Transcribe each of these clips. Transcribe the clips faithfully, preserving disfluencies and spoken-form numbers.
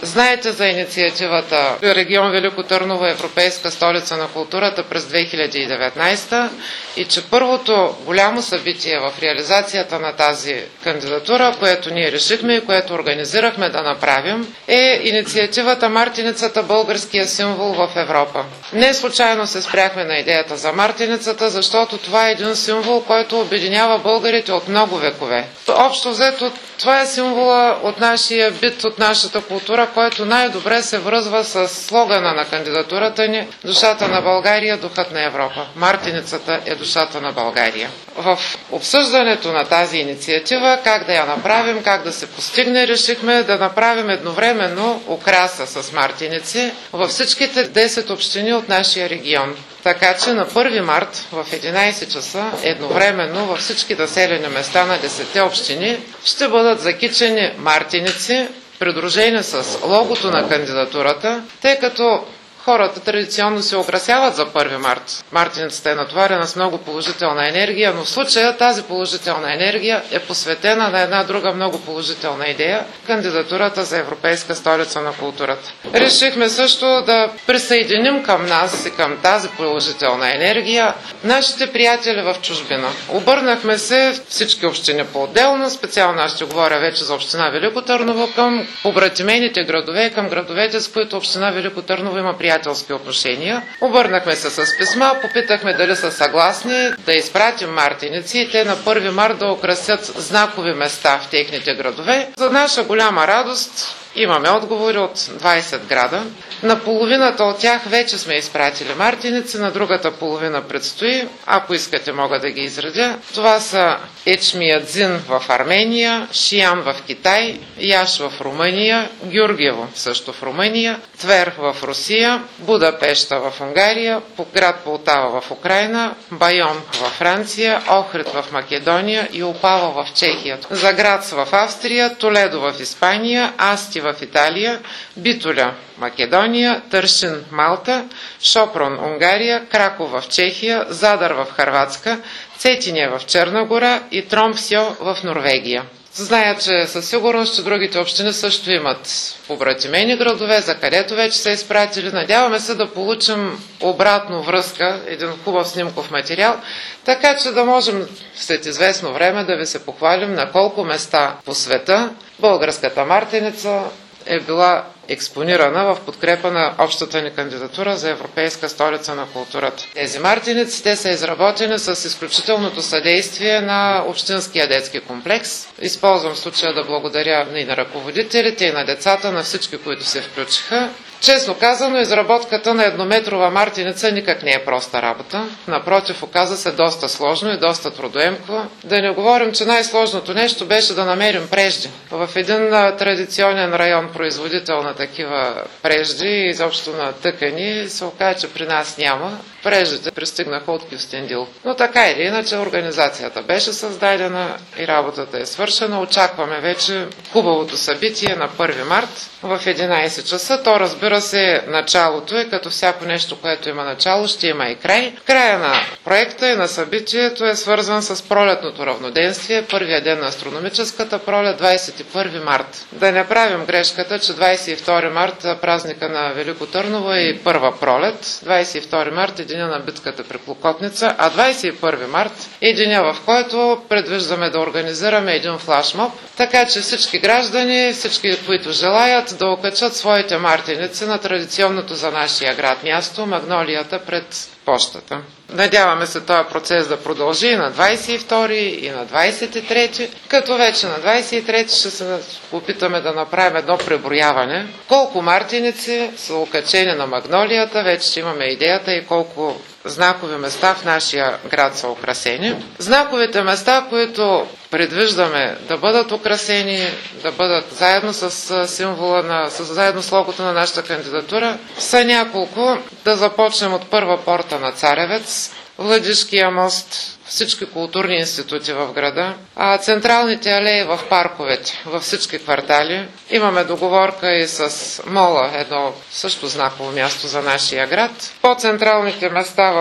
Знаете за инициативата регион Велико Търново Европейска столица на културата през две хиляди и деветнадесета и че първото голямо събитие в реализацията на тази кандидатура, което ние решихме и което организирахме да направим, е инициативата Мартеницата – българския символ в Европа. Не случайно се спряхме на идеята за Мартеницата, защото това е един символ, който обединява българите от много векове. Общо взето, това е символа от нашия бит, от нашата култура, който най-добре се връзва с слогана на кандидатурата ни "Душата на България, духът на Европа". Мартеницата е душата на България. В обсъждането на тази инициатива, как да я направим, как да се постигне, решихме да направим едновременно украса с мартеници във всичките десет общини от нашия регион. Така че на първи март в единадесет часа едновременно във всички населени места на десетте общини ще бъдат закичени мартеници, придружени с логото на кандидатурата, тъй като хората традиционно се украсяват за първи март. Мартеницата е натоварена с много положителна енергия, но в случая тази положителна енергия е посветена на една друга много положителна идея – кандидатурата за Европейска столица на културата. Решихме също да присъединим към нас и към тази положителна енергия нашите приятели в чужбина. Обърнахме се всички общини по-отделно, специално аз ще говоря вече за община Велико Търново, към побратимените градове, към градовете, с които община Велико Търново има приятели. Приятелски отношения. Обърнахме се с писма, попитахме дали са съгласни да изпратим мартеници и те на първи март да украсят знакови места в техните градове. За наша голяма радост имаме отговори от двадесет града. На половината от тях вече сме изпратили мартеници, на другата половина предстои. Ако искате, мога да ги изредя. Това са Ечмиядзин в Армения, Шиян в Китай, Яш в Румъния, Гюргево също в Румъния, Твер в Русия, Будапешта в Унгария, град Полтава в Украйна, Байон в Франция, Охрид в Македония и Опава в Чехия. Заграц в Австрия, Толедо в Испания, Асти в Италия, Битоля Македония, Тършин Малта, Шопрон Унгария, Краков в Чехия, Задар в Хърватска, Цетине в Черна гора и Тромсьо в Норвегия. Зная, че със сигурност, че другите общини също имат побратимени градове, за където вече са изпратили. Надяваме се да получим обратно връзка, един хубав снимков материал, така че да можем след известно време да ви се похвалим на колко места по света българската мартеница е била експонирана в подкрепа на общата ни кандидатура за Европейска столица на културата. Тези мартеници, те са изработени с изключителното съдействие на Общинския детски комплекс. Използвам случая да благодаря и на ръководителите, и на децата, на всички, които се включиха. Честно казано, изработката на еднометрова мартеница никак не е проста работа. Напротив, оказа се доста сложно и доста трудоемко. Да не говорим, че най-сложното нещо беше да намерим прежди. В един традиционен район, производител на такива прежди и изобщо на тъкани, се оказа, че при нас няма. Преждите пристигнаха от Кюстендил. Но така или иначе организацията беше създадена и работата е свършена. Очакваме вече хубавото събитие на първи март в единадесет часа. То, разбира се, началото е, като всяко нещо, което има начало, ще има и край. Края на проекта и на събитието е свързан с пролетното равноденствие, първия ден на астрономическата пролет, двадесет и първи март. Да не правим грешката, че двадесет и втори март, празника на Велико Търново, е първа пролет. двадесет и втори март е деня на битката при Клокотница, а двадесет и първи март е деня, в който предвиждаме да организираме един флашмоб, така че всички граждани, всички, които желаят, да окачат своите мартеници на традиционното за нашия град място, Магнолията пред пощата. Надяваме се този процес да продължи и на двадесет и втори и на двадесет и трети, като вече на двадесет и трети ще се опитаме да направим едно преброяване. Колко мартеници са окачени на Магнолията, вече ще имаме идеята и колко знакови места в нашия град са украсени. Знаковите места, които предвиждаме да бъдат украсени, да бъдат заедно с символа, на, с, заедно с логото на нашата кандидатура, са няколко. Да започнем от първа порта на Царевец, Владишкия мост, всички културни институти в града, а централните алеи в парковете, във всички квартали. Имаме договорка и с Мола, едно също знаково място за нашия град. По-централните места в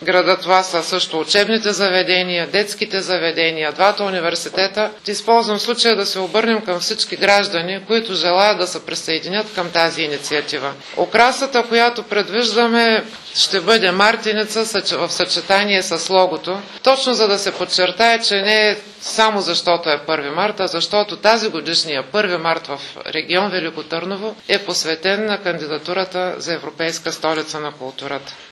града. Това са също учебните заведения, детските заведения, двата университета. Използвам случая да се обърнем към всички граждани, които желаят да се присъединят към тази инициатива. Украсата, която предвиждаме, ще бъде мартеница в съчетание с логото, точно за да се подчертае, че не е само защото е първи март, а защото тази годишния първи март в регион Велико Търново е посветен на кандидатурата за Европейска столица на културата.